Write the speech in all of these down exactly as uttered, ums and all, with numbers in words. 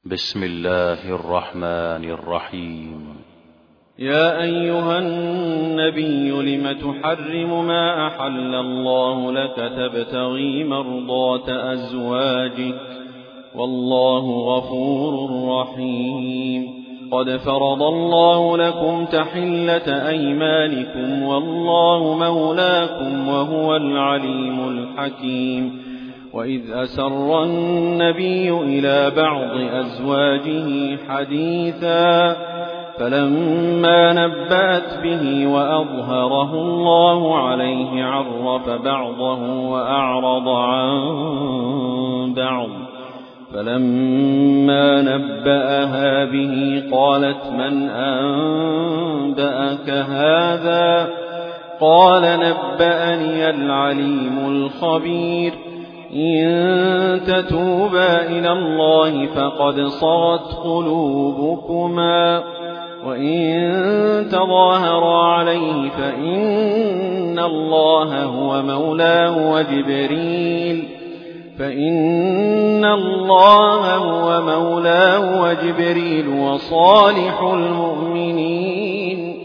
بسم الله الرحمن الرحيم. يا أيها النبي لم تحرم ما أحل الله لك تبتغي مرضات أزواجك والله غفور رحيم. قد فرض الله لكم تحلة أيمانكم والله مولاكم وهو العليم الحكيم. وإذ أسر النبي إلى بعض أزواجه حديثا فلما نبأت به وأظهره الله عليه عرف بعضه وأعرض عن بعض. فلما نبأها به قالت من أنبأك هذا؟ قال نبأني العليم الخبير. إن تتوبا إلى الله فقد صغت قلوبكما وإن تظاهرا عليه فإن الله هو مولاه وجبريل فإن الله هو مولاه وجبريل وصالح المؤمنين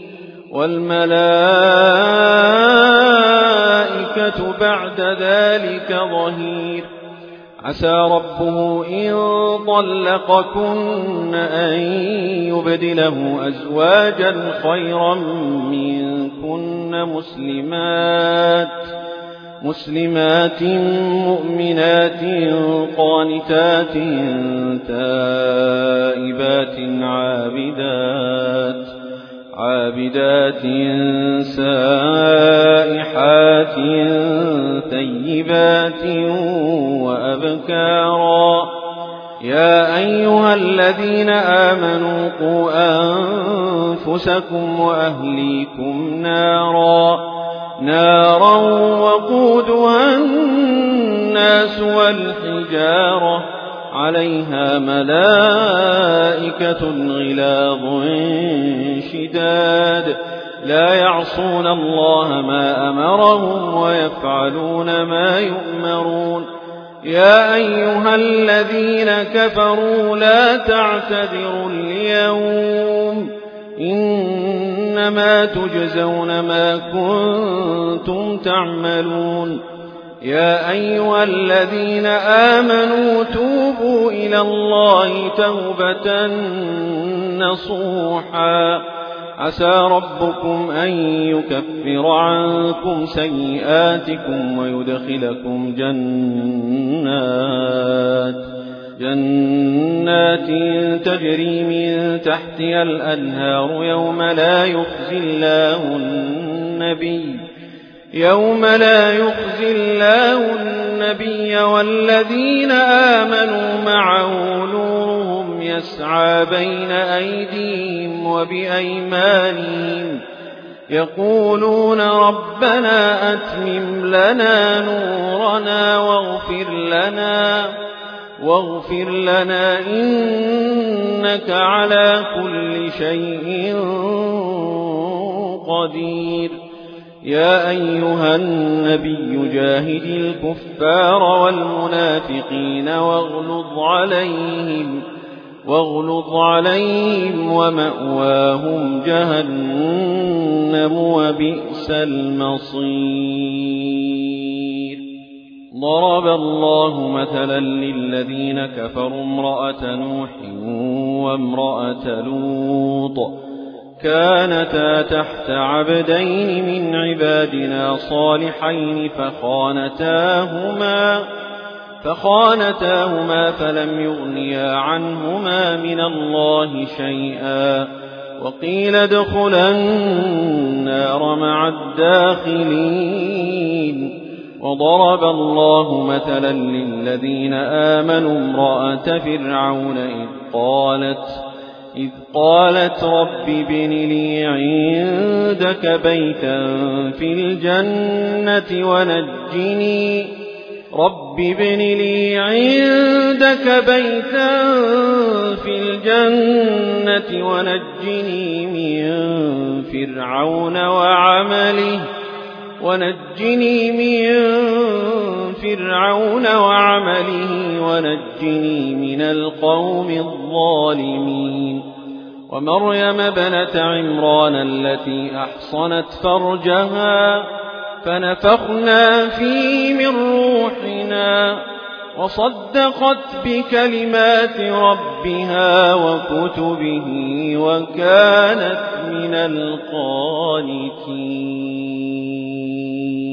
والملائكة بعد ذلك ظهير. عسى ربه إن طلقكن أن يبدله أزواجا خيرا منكن مسلمات مسلمات مؤمنات قانتات تائبات عابدات عابدات سائحات ثيبات وأبكارا. يا أيها الذين آمنوا قوا أنفسكم وأهليكم نارا نارا وقودها الناس والحجارة عليها ملائكة غلاظ شداد لا يعصون الله ما أمرهم ويفعلون ما يؤمرون. يا أيها الذين كفروا لا تعتذروا اليوم إنما تجزون ما كنتم تعملون. يا أيها الذين آمنوا توبوا إلى الله توبة نصوحا. عسى ربكم أن يكفر عنكم سيئاتكم ويدخلكم جنات جنات تجري من تحتها الأنهار يوم لا يخزي الله النبي يوم لا يخزي الله النبي والذين آمنوا معه نورهم يسعى بين أيديهم وبأيمانهم يقولون ربنا أتمم لنا نورنا واغفر لنا واغفر لنا إنك على كل شيء قدير. يا أيها النبي جاهد الكفار والمنافقين واغلظ عليهم واغلظ عليهم ومأواهم جهنم وبئس المصير. ضرب الله مثلا للذين كفروا امرأة نوح وامرأة لوط كانتا تحت عبدين من عبادنا صالحين فخانتاهما فخانتاهما فلم يغنيا عنهما من الله شيئا وقيل ادخلا النار مع الداخلين. وضرب الله مثلا للذين آمنوا امرأة فرعون إذ قالت إذ قالت رب ابن لي عندك بيتا في الجنة ونجني رب ابن لي عندك بيتا في الجنة ونجني من فرعون وعمله ونجني من فرعون وعمله ونجني من من القوم الظالمين ومريم ابنة عمران التي أحصنت فرجها فنفخنا فيه من روحنا وصدقت بكلمات ربها وكتبه وكانت من القانتين.